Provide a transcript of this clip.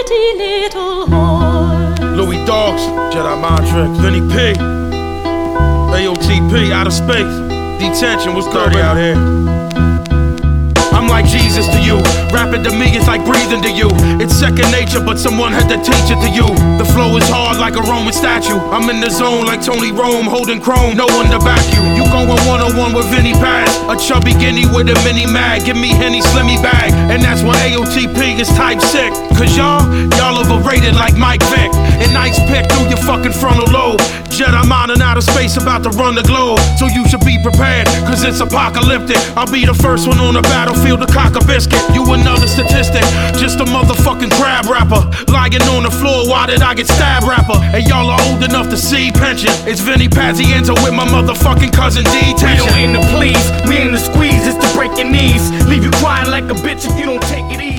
pretty little horse. Louis Dogs, Jedi Mind Trick, Vinny P, AOTP, Outer Space, Detention, what's dirty out here? I'm like Jesus to you, rapping to me is like breathing to you. It's second nature, but someone had to teach it to you. The flow is hard like a Roman statue. I'm in the zone like Tony Rome, holding chrome, no one to back you. You going one-on-one with Vinny Paz, a chubby guinea with a mini mag. Give me Henny Slimmy bag, and that's why AOTP is type sick. Cause y'all overrated like Mike Vick. And nice pick through your fucking frontal lobe. Jedi mind in outer space about to run the globe. So you should be prepared, cause it's apocalyptic. I'll be the first one on the battlefield to cock a biscuit. You another statistic, just a motherfucking crab rapper. Lying on the floor, why did I get stabbed rapper? And y'all are old enough to see pension. It's Vinny Pazienza with my motherfucking cousin Detention. We don't aim to please, we aim to squeeze, it's to break your knees. Leave you crying like a bitch if you don't take it easy.